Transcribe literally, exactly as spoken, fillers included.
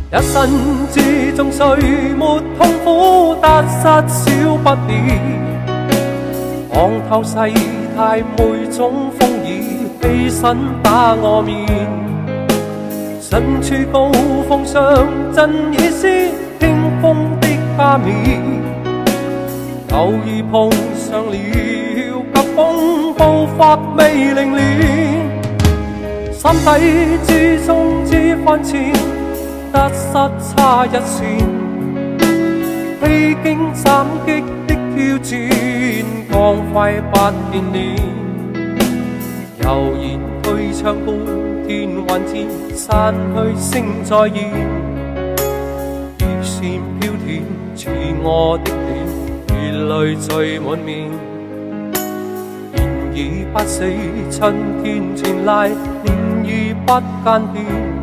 一生之中谁没痛苦，得失少不了。看透世态每种风雨，起身打我面。身处高峰上，振已是听风的加冕。偶遇碰上了，急风步伐未凌乱。心底之中知分寸，得失差一线。披荆斩棘的挑战，光辉不变脸。悠然去唱歌，天幻战，散去声再现。如线飘断，似我的脸，血泪聚满面。然而不死，春天传来，年月不间断。